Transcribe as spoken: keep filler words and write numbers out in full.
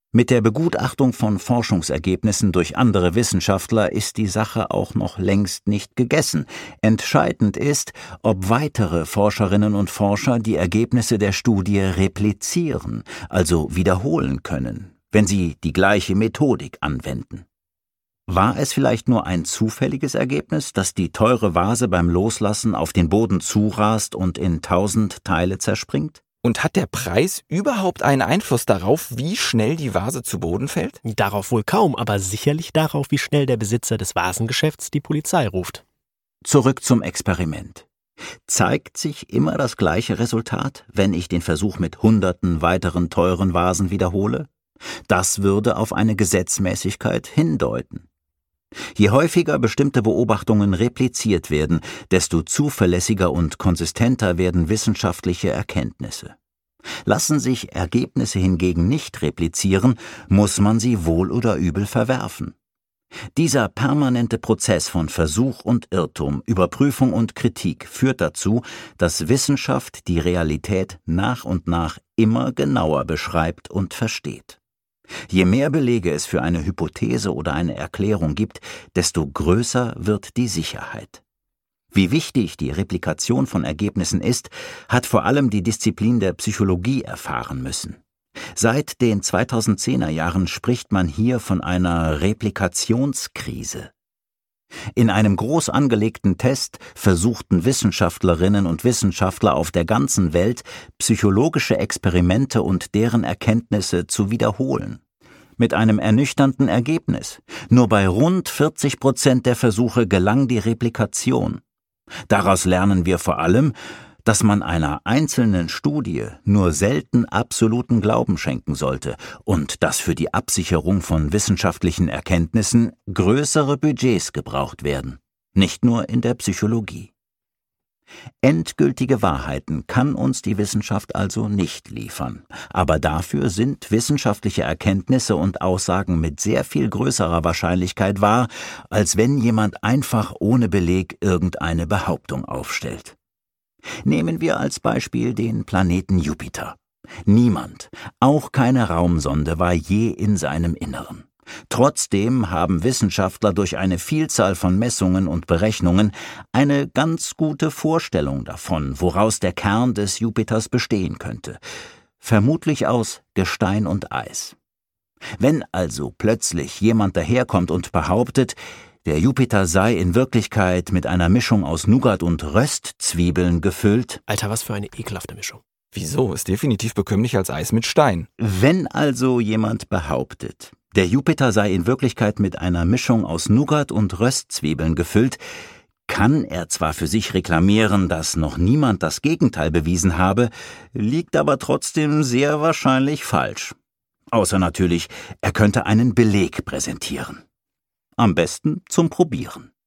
Mit der Begutachtung von Forschungsergebnissen durch andere Wissenschaftler ist die Sache auch noch längst nicht gegessen. Entscheidend ist, ob weitere Forscherinnen und Forscher die Ergebnisse der Studie replizieren, also wiederholen können, wenn sie die gleiche Methodik anwenden. War es vielleicht nur ein zufälliges Ergebnis, dass die teure Vase beim Loslassen auf den Boden zurast und in tausend Teile zerspringt? Und hat der Preis überhaupt einen Einfluss darauf, wie schnell die Vase zu Boden fällt? Darauf wohl kaum, aber sicherlich darauf, wie schnell der Besitzer des Vasengeschäfts die Polizei ruft. Zurück zum Experiment. Zeigt sich immer das gleiche Resultat, wenn ich den Versuch mit hunderten weiteren teuren Vasen wiederhole? Das würde auf eine Gesetzmäßigkeit hindeuten. Je häufiger bestimmte Beobachtungen repliziert werden, desto zuverlässiger und konsistenter werden wissenschaftliche Erkenntnisse. Lassen sich Ergebnisse hingegen nicht replizieren, muss man sie wohl oder übel verwerfen. Dieser permanente Prozess von Versuch und Irrtum, Überprüfung und Kritik führt dazu, dass Wissenschaft die Realität nach und nach immer genauer beschreibt und versteht. Je mehr Belege es für eine Hypothese oder eine Erklärung gibt, desto größer wird die Sicherheit. Wie wichtig die Replikation von Ergebnissen ist, hat vor allem die Disziplin der Psychologie erfahren müssen. Seit den zweitausendzehner Jahren spricht man hier von einer Replikationskrise. In einem groß angelegten Test versuchten Wissenschaftlerinnen und Wissenschaftler auf der ganzen Welt, psychologische Experimente und deren Erkenntnisse zu wiederholen. Mit einem ernüchternden Ergebnis. Nur bei rund vierzig Prozent der Versuche gelang die Replikation. Daraus lernen wir vor allem, dass man einer einzelnen Studie nur selten absoluten Glauben schenken sollte und dass für die Absicherung von wissenschaftlichen Erkenntnissen größere Budgets gebraucht werden, nicht nur in der Psychologie. Endgültige Wahrheiten kann uns die Wissenschaft also nicht liefern, aber dafür sind wissenschaftliche Erkenntnisse und Aussagen mit sehr viel größerer Wahrscheinlichkeit wahr, als wenn jemand einfach ohne Beleg irgendeine Behauptung aufstellt. Nehmen wir als Beispiel den Planeten Jupiter. Niemand, auch keine Raumsonde, war je in seinem Inneren. Trotzdem haben Wissenschaftler durch eine Vielzahl von Messungen und Berechnungen eine ganz gute Vorstellung davon, woraus der Kern des Jupiters bestehen könnte. Vermutlich aus Gestein und Eis. Wenn also plötzlich jemand daherkommt und behauptet, der Jupiter sei in Wirklichkeit mit einer Mischung aus Nougat und Röstzwiebeln gefüllt. Alter, was für eine ekelhafte Mischung. Wieso? Ist definitiv bekömmlicher als Eis mit Stein. Wenn also jemand behauptet, der Jupiter sei in Wirklichkeit mit einer Mischung aus Nougat und Röstzwiebeln gefüllt, kann er zwar für sich reklamieren, dass noch niemand das Gegenteil bewiesen habe, liegt aber trotzdem sehr wahrscheinlich falsch. Außer natürlich, er könnte einen Beleg präsentieren. Am besten zum Probieren.